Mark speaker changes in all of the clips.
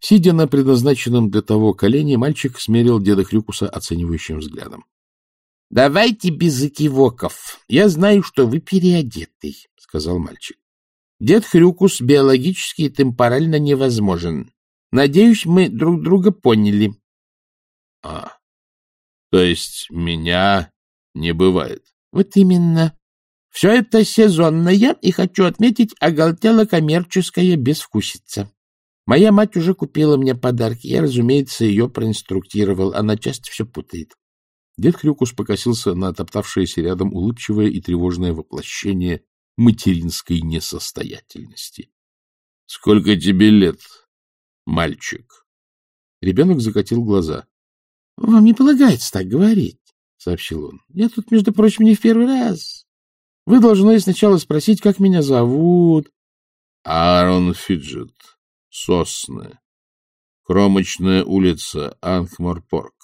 Speaker 1: Сидя на предназначенном для того колене, мальчик смерил деда Хрюкуса оценивающим взглядом. — Давайте без экивоков. Я знаю, что вы переодетый, — сказал мальчик. — Дед Хрюкус биологически и темпорально невозможен. Надеюсь, мы друг друга поняли. — то есть меня не бывает? — Вот именно. Все это сезонное, и, хочу отметить, оголтела коммерческая безвкусица. Моя мать уже купила мне подарки. Я, разумеется, ее проинструктировал. Она часто все путает. Дед Хрюкус покосился на топтавшееся рядом улыбчивое и тревожное воплощение материнской несостоятельности. — Сколько тебе лет, мальчик? Ребенок закатил глаза. — Вам не полагается так говорить, — сообщил он. — Я тут, между прочим, не в первый раз. Вы должны сначала спросить, как меня зовут. — Аарон Фиджет. Сосны. Кромочная улица, Анкморпорк.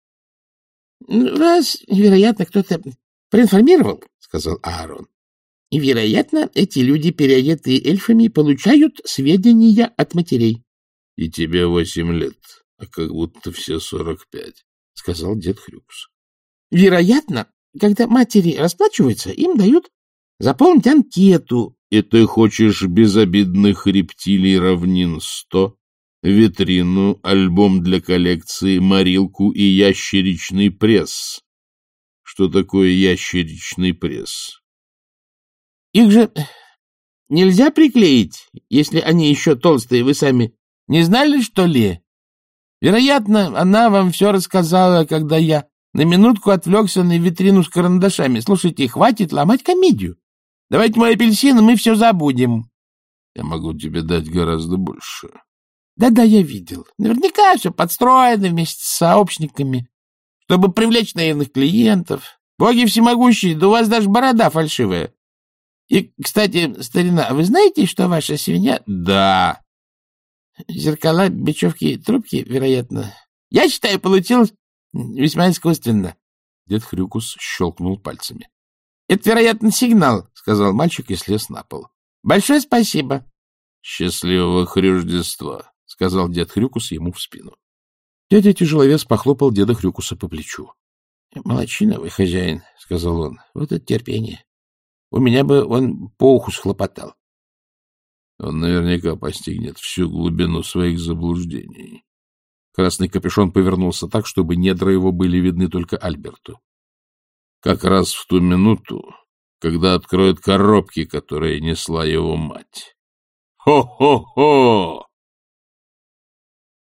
Speaker 1: — Вас, вероятно, кто-то проинформировал, — сказал Аарон. — И, вероятно, эти люди, переодетые эльфами, получают сведения от матерей. — И тебе 8 лет, а как будто все 45, — сказал дед Хрюкус. — Вероятно, когда матери расплачиваются, им дают заполнить анкету. — И ты хочешь безобидных рептилий равнин 100, витрину, альбом для коллекции, морилку и ящеричный пресс? Что такое ящеричный пресс? — Их же нельзя приклеить, если они еще толстые, вы сами не знали, что ли? Вероятно, она вам все рассказала, когда я на минутку отвлекся на витрину с карандашами. Слушайте, хватит ломать комедию. Давайте мой апельсин, и мы все забудем. Я могу тебе дать гораздо больше. Да-да, я видел. Наверняка все подстроено вместе с сообщниками, чтобы привлечь наивных клиентов. Боги всемогущие, да у вас даже борода фальшивая. И, кстати, старина, вы знаете, что ваша свинья... Да. Зеркала, бечевки, трубки, вероятно. Я считаю, получилось весьма искусственно. Дед Хрюкус щелкнул пальцами. — Это, вероятно, сигнал, — сказал мальчик и слез на пол. — Большое спасибо. — Счастливого Хрюждества, — сказал дед Хрюкус ему в спину. Дядя Тяжеловес похлопал деда Хрюкуса по плечу. — Молодчина вы, хозяин, — сказал он. — Вот это терпение. У меня бы он по уху схлопотал. Он наверняка постигнет всю глубину своих заблуждений. Красный капюшон повернулся так, чтобы недра его были видны только Альберту. Как раз в ту минуту, когда откроет коробки, которые несла его мать. Хо-хо-хо!